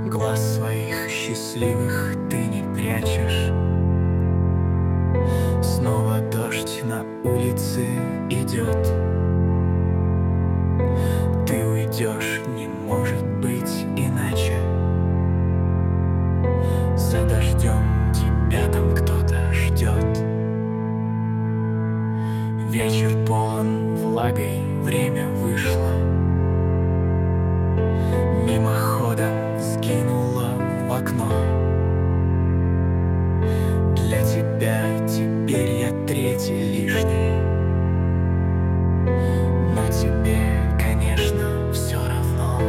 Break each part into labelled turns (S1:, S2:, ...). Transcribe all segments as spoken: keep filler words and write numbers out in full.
S1: Глаз своих счастливых ты не прячешь. Снова дождь на улице идет. Ты уйдешь, не может быть иначе. За дождем тебя там кто-то ждет. Вечер полон влагой, время вышло. Мимоходом сгинула в окно. Для тебя теперь я третий лишний. Но тебе, конечно, все равно.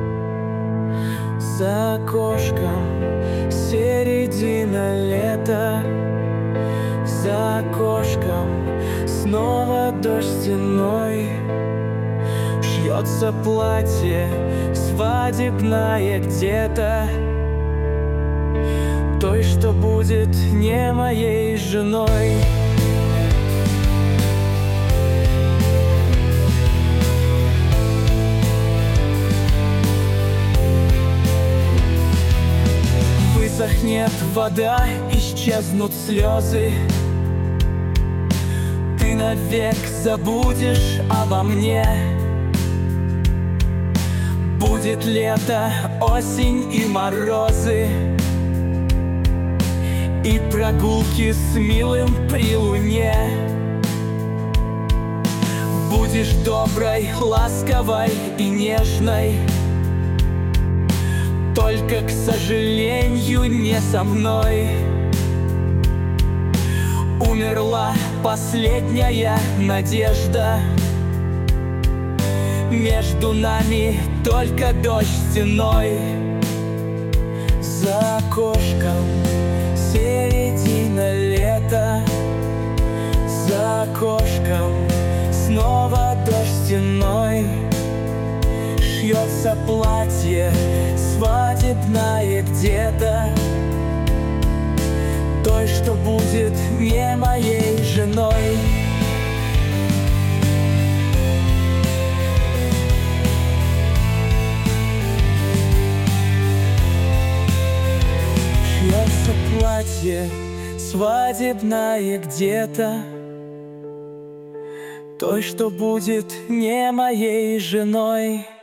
S1: За окошком середина лета. За окошком снова дождь стеной. Шьется платье свадебное где-то, той, что будет не моей женой. Высохнет вода, исчезнут слезы. Ты навек забудешь обо мне. Будет лето, осень и морозы, и прогулки с милым при луне. Будешь доброй, ласковой и нежной, только, к сожалению, не со мной. Умерла последняя надежда. Между нами только дождь стеной. За окошком середина лета. За окошком снова дождь стеной. Шьется платье свадебное где-то, той, что будет не моей женой. Шьется платье свадебное где-то, той, что будет не моей женой.